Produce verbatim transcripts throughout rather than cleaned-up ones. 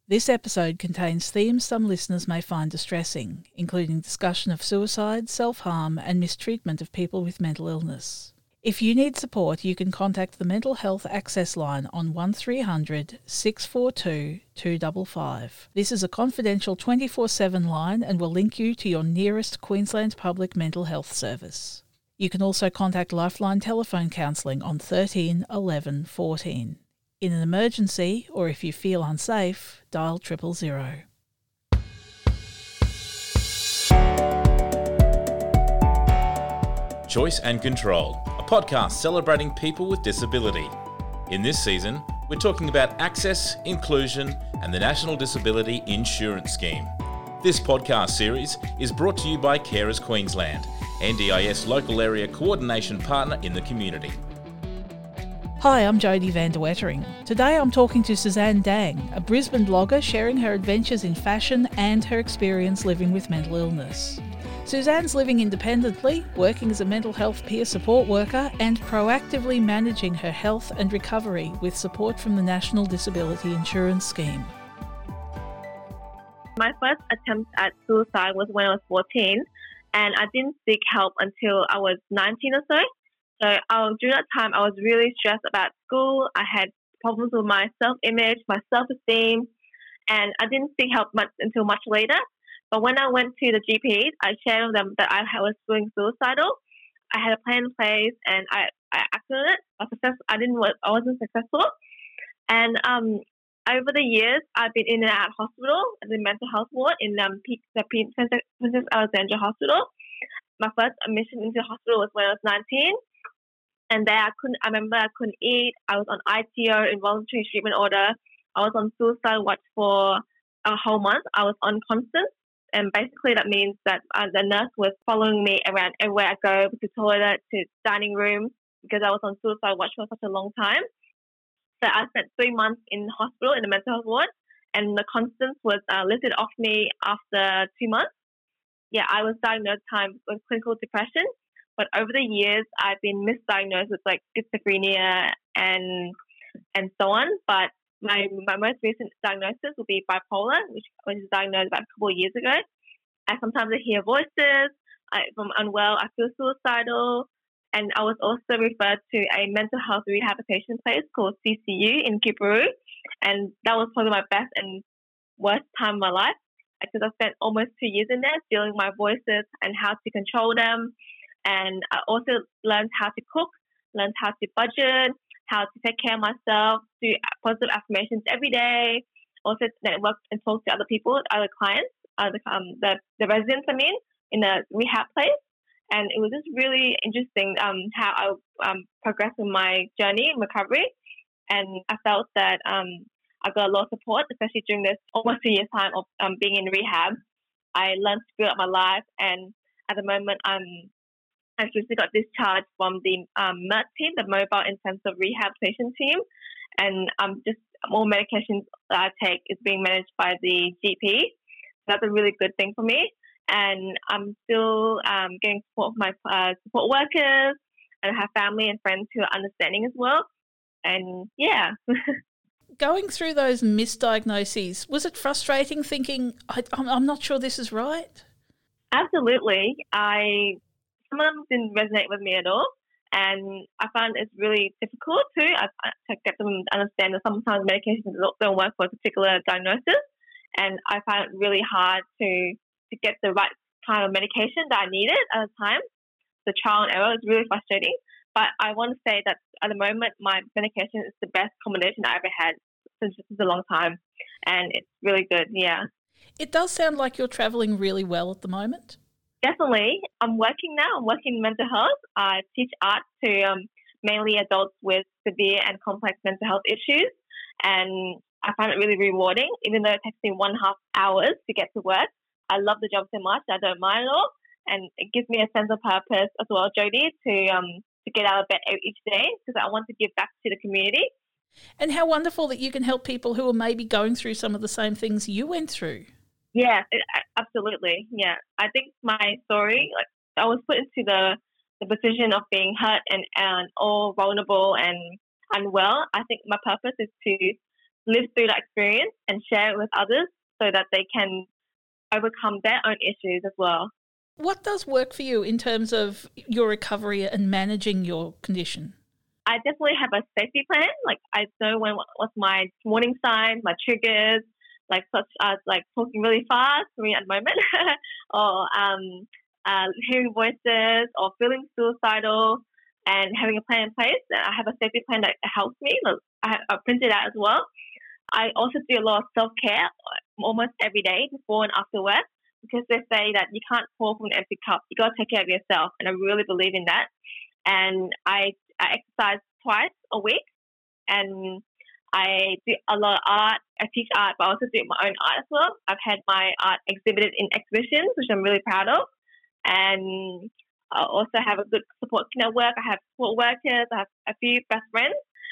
This episode contains themes some listeners may find distressing, including discussion of suicide, self-harm and mistreatment of people with mental illness. If you need support, you can contact the Mental Health Access Line on one three hundred, six four two, two five five. This is a confidential twenty-four seven line and will link you to your nearest Queensland Public Mental Health Service. You can also contact Lifeline Telephone Counselling on thirteen eleven fourteen. In an emergency, or if you feel unsafe, dial triple zero. Choice and Control, a podcast celebrating people with disability. In this season, we're talking about access, inclusion, and the National Disability Insurance Scheme. This podcast series is brought to you by Carers Queensland, N D I S local area coordination partner in the community. Hi, I'm Jodie van der Wettering. Today I'm talking to Suzanne Dang, a Brisbane blogger sharing her adventures in fashion and her experience living with mental illness. Suzanne's living independently, working as a mental health peer support worker and proactively managing her health and recovery with support from the National Disability Insurance Scheme. My first attempt at suicide was when I was fourteen, and I didn't seek help until I was nineteen or so. So um, during that time, I was really stressed about school. I had problems with my self-image, my self-esteem, and I didn't seek help much until much later. But when I went to the G P, I shared with them that I was feeling suicidal. I had a plan in place, and I, I acted on it. I, success, I didn't. I wasn't successful. And um, over the years, I've been in and out of hospital, the mental health ward in um, P- the P- Princess Alexandra Hospital. My first admission into the hospital was when I was nineteen. And there I couldn't, I remember I couldn't eat. I was on I T O, involuntary treatment order. I was on suicide watch for a whole month. I was on constant. And basically that means that uh, the nurse was following me around everywhere I go, to the toilet, to dining room, because I was on suicide watch for such a long time. So I spent three months in hospital in the mental health ward, and the constance was uh, lifted off me after two months. Yeah, I was diagnosed time with clinical depression. But over the years, I've been misdiagnosed with like schizophrenia and and so on. But my my most recent diagnosis will be bipolar, which was diagnosed about a couple of years ago. I sometimes I hear voices. I, if I'm unwell, I feel suicidal. And I was also referred to a mental health rehabilitation place called C C U in Kipuru. And that was probably my best and worst time of my life, because I spent almost two years in there dealing with my voices and how to control them. And I also learned how to cook, learned how to budget, how to take care of myself, do positive affirmations every day, also network and talk to other people, other clients, other um, the, the residents, I mean, in the rehab place. And it was just really interesting um, how I um, progressed in my journey in recovery. And I felt that um, I got a lot of support, especially during this almost a year's time of um, being in rehab. I learned to build up my life, and at the moment I'm I recently got discharged from the um, M I R T team, the Mobile Intensive Rehabilitation Team, and um, just more medications that I take is being managed by the G P. That's a really good thing for me, and I'm still um, getting support from my uh, support workers, and I have family and friends who are understanding as well, and yeah. Going through those misdiagnoses, was it frustrating thinking, I, I'm, I'm not sure this is right? Absolutely. I... Some of them didn't resonate with me at all, and I found it's really difficult too. I, I get them to understand that sometimes medications don't work for a particular diagnosis, and I found it really hard to to get the right kind of medication that I needed at the time. The trial and error is really frustrating, but I want to say that at the moment my medication is the best combination I ever had since this is a long time, and it's really good. Yeah, it does sound like you're travelling really well at the moment. Definitely. I'm working now. I'm working in mental health. I teach art to um, mainly adults with severe and complex mental health issues. And I find it really rewarding, even though it takes me one and a half hours to get to work. I love the job so much. I don't mind at all. And it gives me a sense of purpose as well, Jodie, to, um, to get out of bed each day, because I want to give back to the community. And how wonderful that you can help people who are maybe going through some of the same things you went through. Yeah, absolutely. Yeah, I think my story, like I was put into the, the position of being hurt and, and all vulnerable and unwell. I think my purpose is to live through that experience and share it with others so that they can overcome their own issues as well. What does work for you in terms of your recovery and managing your condition? I definitely have a safety plan. Like, I know when what's my warning signs, my triggers, like such as like talking really fast for me at the moment, or um, uh, hearing voices, or feeling suicidal, and having a plan in place. I have a safety plan that helps me. I have I printed out as well. I also do a lot of self-care almost every day before and after work, because they say that you can't pour from an empty cup. You got to take care of yourself, and I really believe in that. And I, I exercise twice a week, and I do a lot of art. I teach art, but I also do my own art as well. I've had my art exhibited in exhibitions, which I'm really proud of. And I also have a good support network. I have support workers. I have a few best friends.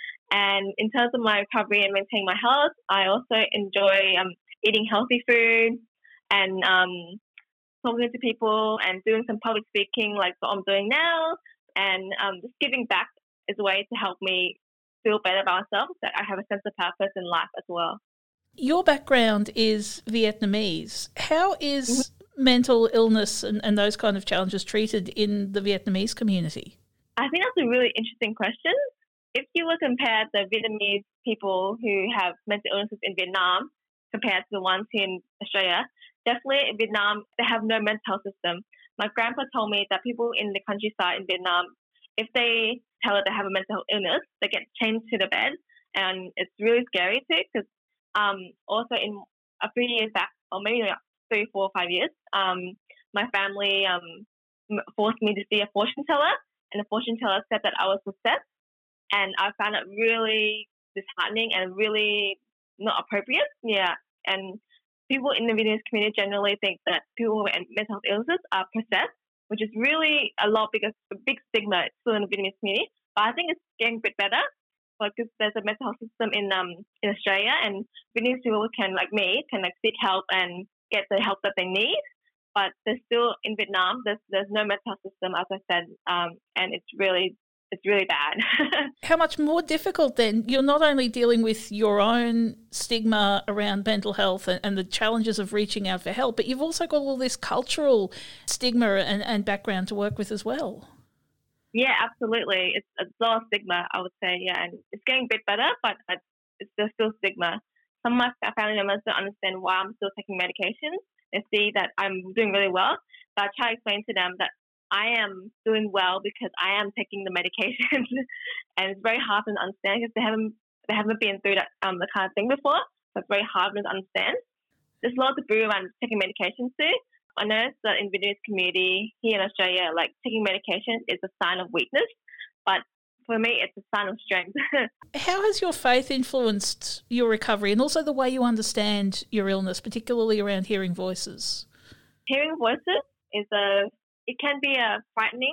And in terms of my recovery and maintaining my health, I also enjoy um, eating healthy food and um, talking to people and doing some public speaking like what I'm doing now. And um, just giving back is a way to help me feel better about myself, that I have a sense of purpose in life as well. Your background is Vietnamese. How is mm-hmm. mental illness and, and those kind of challenges treated in the Vietnamese community? I think that's a really interesting question. If you were to compare the Vietnamese people who have mental illnesses in Vietnam compared to the ones here in Australia, definitely in Vietnam, they have no mental health system. My grandpa told me that people in the countryside in Vietnam, if they tell that they have a mental illness, they get chained to the bed, and it's really scary too. Because um, also in a few years back, or maybe like three, four, five years, um, my family um, forced me to see a fortune teller, and the fortune teller said that I was possessed, and I found it really disheartening and really not appropriate. Yeah, and people in the Vietnamese community generally think that people with mental health illnesses are possessed, which is really a lot bigger, a big stigma still in the Vietnamese community. But I think it's getting a bit better because there's a mental health system in um in Australia, and Vietnamese people can like me can like seek help and get the help that they need. But there's still in Vietnam there's there's no mental health system, as I said, um and it's really it's really bad. How much more difficult then? You're not only dealing with your own stigma around mental health and, and the challenges of reaching out for help, but you've also got all this cultural stigma and, and background to work with as well. Yeah, absolutely. It's a lot of stigma, I would say, yeah, and it's getting a bit better, but it's, there's still stigma. Some of my family members don't understand why I'm still taking medication. They see that I'm doing really well, but I try to explain to them that I am doing well because I am taking the medication, and it's very hard for them to understand because they haven't they haven't been through that um the kind of thing before. So it's very hard for them to understand. There's a lot of taboo around taking medication too. I noticed that in the Vietnamese community here in Australia, like taking medication is a sign of weakness, but for me, it's a sign of strength. How has your faith influenced your recovery and also the way you understand your illness, particularly around hearing voices? Hearing voices is a It can be a frightening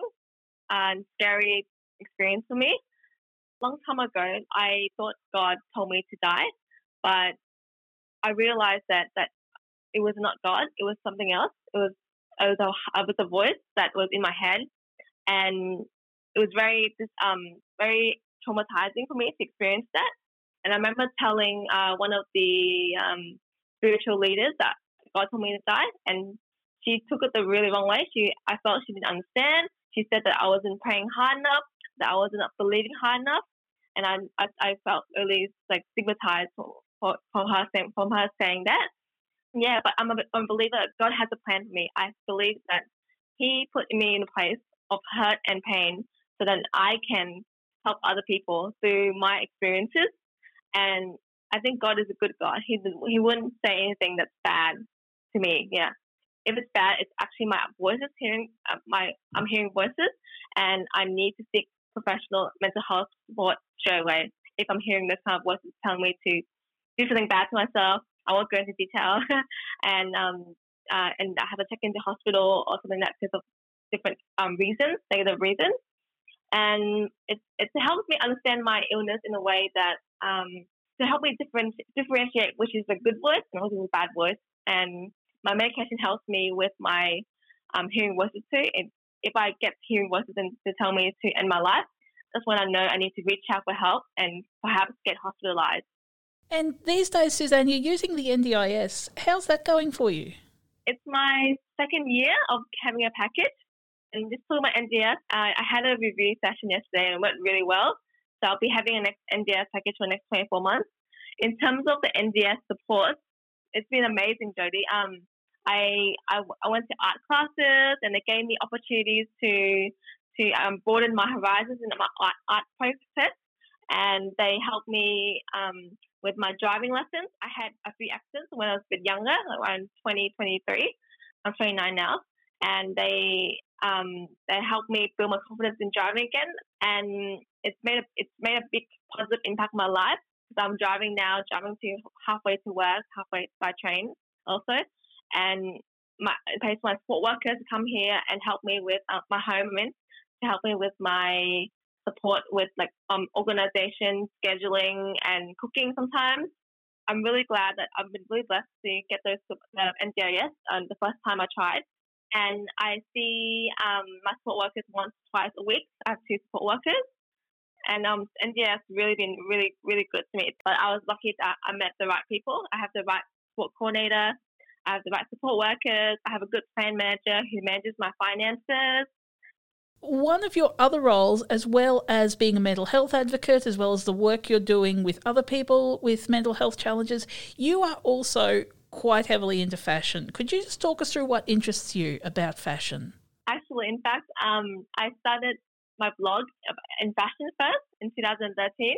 and scary experience for me. A long time ago, I thought God told me to die, but I realized that, that it was not God. It was something else. It was it was a, it was a voice that was in my head, and it was very um very traumatizing for me to experience that. And I remember telling uh, one of the um, spiritual leaders that God told me to die, and she took it the really wrong way. She, I felt she didn't understand. She said that I wasn't praying hard enough, that I wasn't believing hard enough, and I, I, I felt really like stigmatized from, from her saying, from her saying that. Yeah, but I'm a, I'm a believer that God has a plan for me. I believe that He put me in a place of hurt and pain so that I can help other people through my experiences. And I think God is a good God. He He wouldn't say anything that's bad to me. Yeah. If it's bad, it's actually my voices hearing uh, my I'm hearing voices, and I need to seek professional mental health support straight away. If I'm hearing this kind of voices telling me to do something bad to myself, I won't go into detail, and um uh, and I have to check into hospital or something like that because of different um reasons, negative reasons, and it it helps me understand my illness in a way that um to help me different differentiate which is a good voice and which is a bad voice. And my medication helps me with my um, hearing voices too. If, if I get hearing voices and to tell me to end my life, that's when I know I need to reach out for help and perhaps get hospitalized. And these days, Suzanne, you're using the N D I S. How's that going for you? It's my second year of having a package. And just for my N D S, uh, I had a review session yesterday and it went really well. So I'll be having a next N D S package for the next twenty-four months. In terms of the N D S support, it's been amazing, Jodie. Um, I, I I went to art classes and they gave me opportunities to to um, broaden my horizons in my art, art process. And they helped me um, with my driving lessons. I had a few accidents when I was a bit younger, around twenty, twenty-three. I'm twenty-nine now. And they um, they helped me build my confidence in driving again. And it's made a, it's made a big positive impact on my life. Because I'm driving now, driving to halfway to work, halfway by train also. And my, it pays for my support workers to come here and help me with uh, my home, I mean, to help me with my support with like um organization, scheduling, and cooking sometimes. I'm really glad that I've been really blessed to get those uh, N D I S um, the first time I tried. And I see um, my support workers once, twice a week. I have two support workers. And um, N D I S really been really, really good to me. But I was lucky that I met the right people. I have the right support coordinator. I have the right support workers. I have a good plan manager who manages my finances. One of your other roles, as well as being a mental health advocate, as well as the work you're doing with other people with mental health challenges, you are also quite heavily into fashion. Could you just talk us through what interests you about fashion? Actually, in fact, um, I started my blog in fashion first in two thousand thirteen,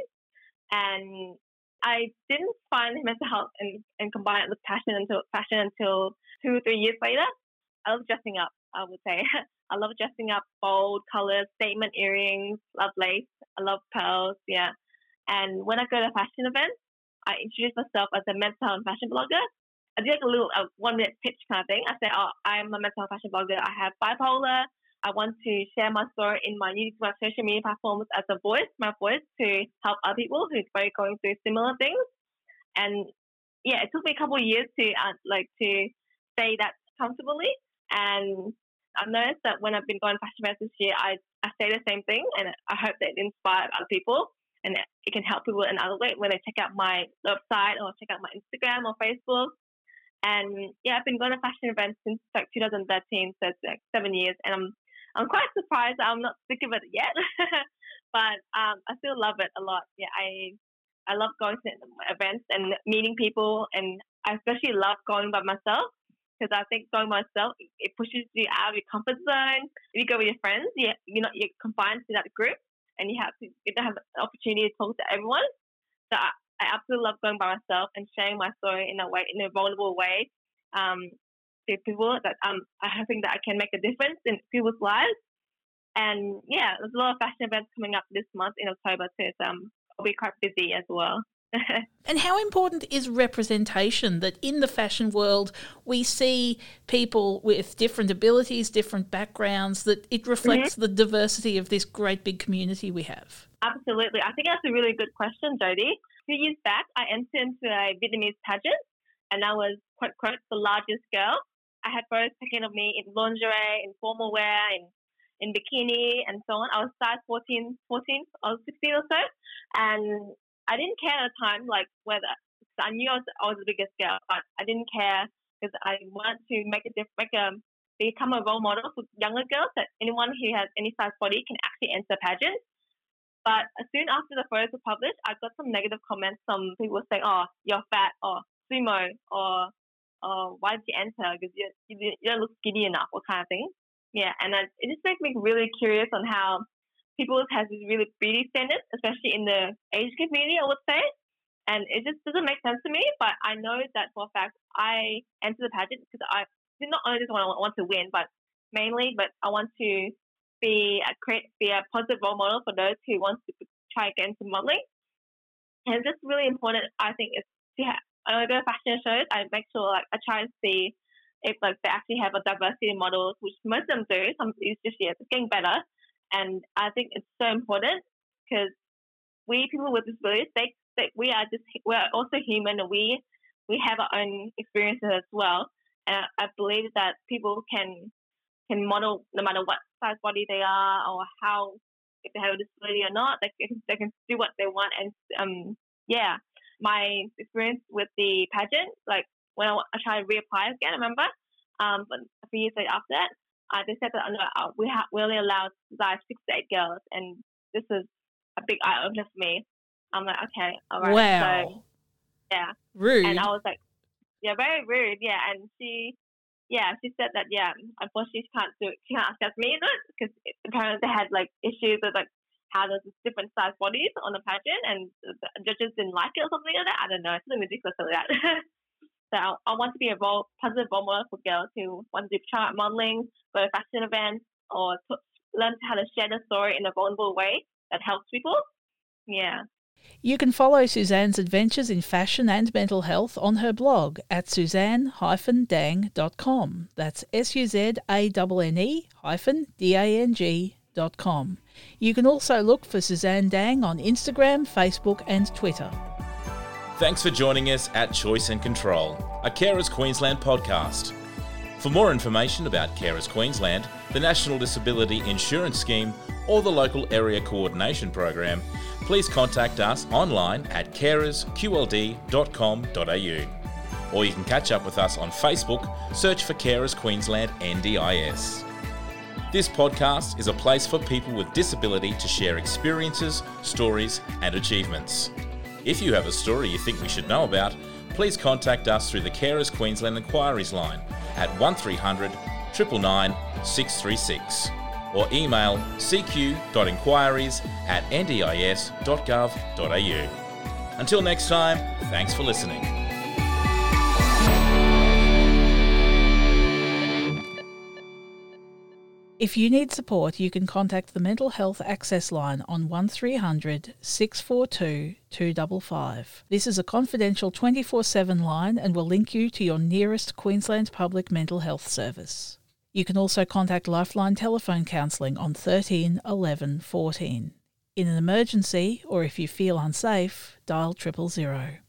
and I didn't find mental health and, and combine it with fashion until fashion until two or three years later. I love dressing up, I would say. I love dressing up, bold colours, statement earrings, love lace, I love pearls, yeah. And when I go to fashion events, I introduce myself as a mental health and fashion blogger. I do like a little uh, one-minute pitch kind of thing. I say, oh, I'm a mental health fashion blogger. I have bipolar. I want to share my story in my new my social media platforms as a voice, my voice, to help other people who are going through similar things. And yeah, it took me a couple of years to uh, like to say that comfortably. And I've noticed that when I've been going to fashion events this year, I, I say the same thing, and I hope that it inspires other people and it can help people in other ways when they check out my website or check out my Instagram or Facebook. And yeah, I've been going to fashion events since like two thousand thirteen, so it's like seven years, and I'm I'm quite surprised that I'm not sick of it yet, but um, I still love it a lot. Yeah, I I love going to events and meeting people, and I especially love going by myself. Because I think going by myself, it pushes you out of your comfort zone. If you go with your friends, you, you're not you're confined to that group, and you have to you don't have the opportunity to talk to everyone. So I, I absolutely love going by myself and sharing my story in a way, in a vulnerable way, um, to people that um, I'm hoping that I can make a difference in people's lives. And yeah, there's a lot of fashion events coming up this month in October too. So um, I'll be quite busy as well. And how important is representation, that in the fashion world we see people with different abilities, different backgrounds, that it reflects mm-hmm. the diversity of this great big community we have? Absolutely. I think that's a really good question, Jodie. A few years back, I entered into a Vietnamese pageant, and I was, quote, quote, the largest girl. I had photos taken of me in lingerie, in formal wear, in, in bikini, and so on. I was size fourteen, fourteen, I was sixteen or so, and I didn't care at the time, like whether I knew I was, I was the biggest girl, but I didn't care because I wanted to make a diff- make a become a role model for younger girls, that anyone who has any size body can actually enter pageant. But soon after the photos were published, I got some negative comments. Some people saying, "Oh, you're fat," or "sumo," or "Oh, why did you enter? Because you, you you don't look skinny enough," or kind of thing. Yeah, and I, it just makes me really curious on how people have these really beauty standards, especially in the Asian community, I would say. And it just doesn't make sense to me, but I know that for a fact I entered the pageant because I not only just want, I want to win, but mainly, but I want to be a, create, be a positive role model for those who want to try to get into modeling. And it's just really important, I think, is to have, when I go to fashion shows, I make sure, like, I try and see if, like, they actually have a diversity of models, which most of them do. Some it's just, yeah, it's getting better. And I think it's so important because we people with disabilities, they, they, we are just we're also human, and we we have our own experiences as well. And I, I believe that people can can model no matter what size body they are or how, if they have a disability or not, they can they can do what they want. And um yeah, my experience with the pageant, like when I, I tried to reapply again, remember? Um, but a few years later after that, uh, they said that uh, we ha- we only allowed like six to eight girls, and this is a big eye opener for me. I'm like, okay, all right. Wow. So, yeah. Rude. And I was like, yeah, very rude. Yeah, and she, yeah, she said that, yeah, unfortunately she can't do it. She can't accept me in it because apparently they had like issues with like how there's different size bodies on the pageant, and the judges didn't like it or something like that. I don't know. It's something ridiculous like that. So I, I want to be a role, positive role model for girls who want to do chart modeling, go to fashion events, or to learn how to share the story in a vulnerable way that helps people. Yeah. You can follow Suzanne's adventures in fashion and mental health on her blog at suzanne dash dang dot com. That's S U Z A N N E hyphen D A N G dot com. You can also look for Suzanne Dang on Instagram, Facebook and Twitter. Thanks for joining us at Choice and Control, a Carers Queensland podcast. For more information about Carers Queensland, the National Disability Insurance Scheme, or the local area coordination program, please contact us online at carers q l d dot com dot a u. Or you can catch up with us on Facebook, search for Carers Queensland N D I S. This podcast is a place for people with disability to share experiences, stories and achievements. If you have a story you think we should know about, please contact us through the Carers Queensland Inquiries line at one three hundred, nine nine nine, six three six or email c q dot inquiries at n d i s dot gov dot a u. Until next time, thanks for listening. If you need support, you can contact the Mental Health Access Line on one three hundred, six four two, two five five. This is a confidential twenty-four seven line and will link you to your nearest Queensland Public Mental Health Service. You can also contact Lifeline Telephone Counselling on thirteen eleven fourteen. In an emergency, or if you feel unsafe, dial triple zero.